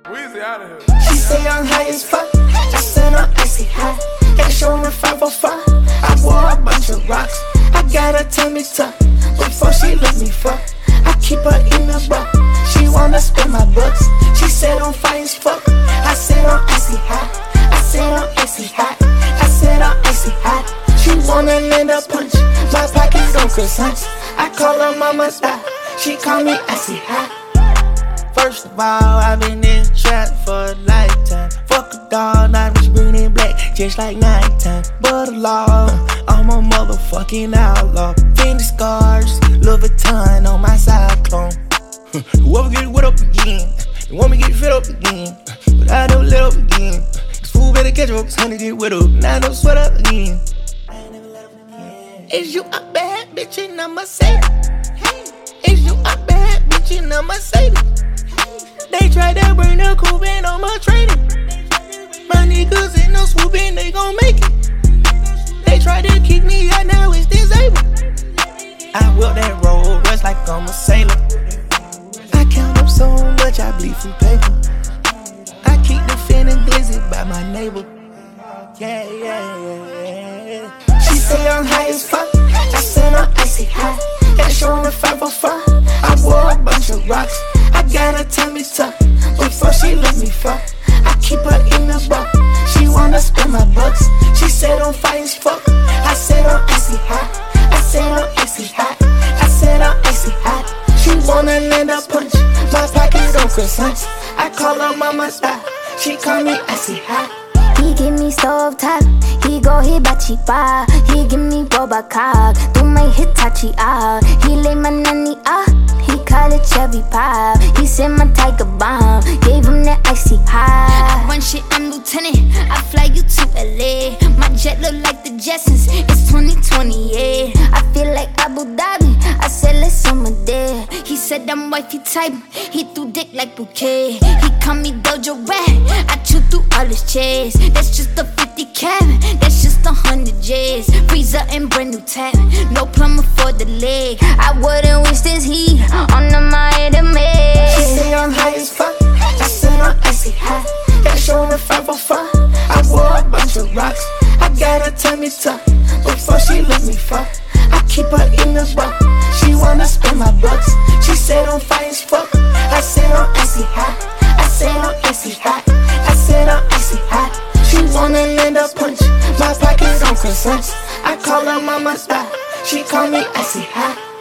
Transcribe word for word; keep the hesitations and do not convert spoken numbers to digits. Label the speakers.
Speaker 1: Weezy out of here.
Speaker 2: She say I'm high as fuck. I said I'm icy high. Got a show in the five oh five. I wore a bunch of rocks. I got her tummy tuck. Before she let me fuck, I keep her in the buck. She wanna spend my bucks. She said I'm fine as fuck. I said I'm icy high. I said I'm icy high. I said I'm icy high. She wanna land a punch. My pockets go croissants. I call her mama style. She call me icy high. First of all, I've been in the trap for a lifetime. Fuck a dog, now I'm green and black, just like nighttime. But a law, I'm a motherfucking outlaw. Fendi scars, Louis Vuitton on my cyclone. Whoever get wet up again, they want me get fit up again, but I don't let up again. This fool better catch up, cause honey get wet up, now I don't sweat up again. Is you a bad bitch and I'ma say it? Is you a bad bitch and I'ma say it? They tried to bring the coupe in on my trading. My niggas ain't no swooping, they gon' make it. They tried to kick me out, now it's disabled. I whip that roll, rest like I'm a sailor. I count up so much, I bleed from paper. I keep the feeling glizzy by my neighbor. Yeah, yeah, yeah. She say I'm high as fuck. I said I'm icy high. Got a show in the five oh five. I wore a bunch of rocks. I got her tummy tuck. Before she let me fuck, I keep her in the buck. She wanna spend my bucks. She said I'm fine as fuck. I said I'm icy high. I said I'm icy high. I said I'm icy high. She wanna land a punch. My pockets go croissants. I call her mama style. She call me icy high.
Speaker 3: He give me stove top, he go hibachi bar. He give me boba cock, do my Hitachi ah. He lay my nanny ah, he call it cherry pop. He said my tiger bomb, gave him that icy high. I run shit, I'm lieutenant, I fly you to L A. My jet look like the Jetsons, it's twenty twenty, yeah. I feel like Abu Dhabi, I said let's summer there. He said I'm wifey type, he threw dick like bouquet. He call me Dojo Rat, I chew through all his chairs. That's just a fifty cap, that's just a hundred J's. Freezer and brand new tap, no plumber for the leg. I wouldn't waste this heat on the Miami.
Speaker 2: She say I'm high as fuck. I said I'm icy high. Got a show in the five oh five. I wore a bunch of rocks. I got her tummy tuck. Before she let me fuck, I keep her in the buck. She wanna spend my bucks. She said I'm fine as fuck. I said I'm icy high. I said I'm icy high. I said I'm icy high. She wanna land a punch. My pockets on croissants. I call her mama style. She call me icy high.